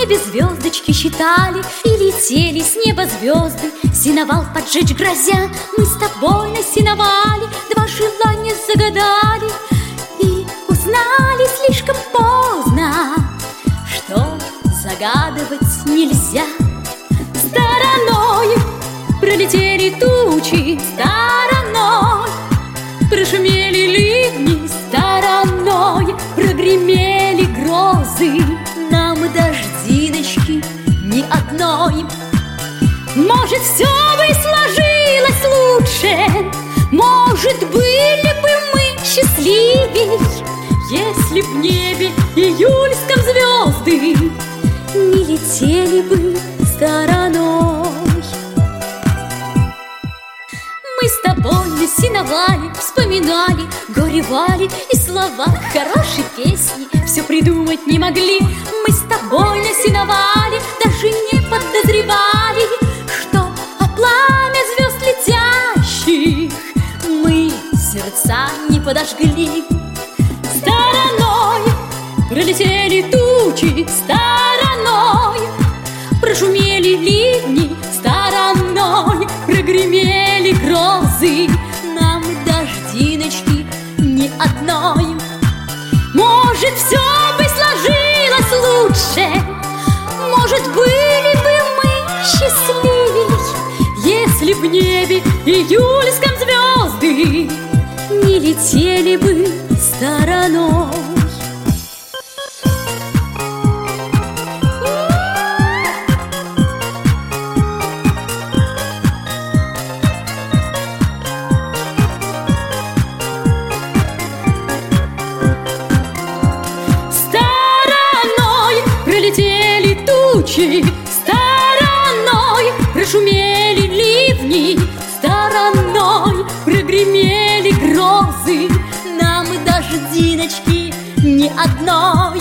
небе звездочки считали, и летели с неба звезды. Сеновал поджечь грозя, мы с тобой на сеновале два желания загадали и узнали слишком поздно, что загадывать нельзя. Стороной пролетели тучи, стороной прошумели ливни, стороной прогремели грозы. Нам дождиночки ни одной. Может, все бы сложилось лучше, может, были бы мы счастливей, если б в небе июльском звезды не летели бы стороной. Мы с тобой на сеновале вспоминали, горевали, и слова хорошей песни все придумать не могли. Мы с тобой на сеновале даже не подозревали, что о пламя звезд летящих мы сердца не подожгли. Стороной пролетели тучи, стороной прошумели ливни, стороной прогремели грозы. Нам дождиночки ни одной. Может, все бы сложилось лучше, может, были бы мы счастливей, если б в небе июльском звезды не летели бы стороной. Пролетели тучи, стороной прошумели ливни, стороной прогремели грозы. Нам дождиночки ни одной.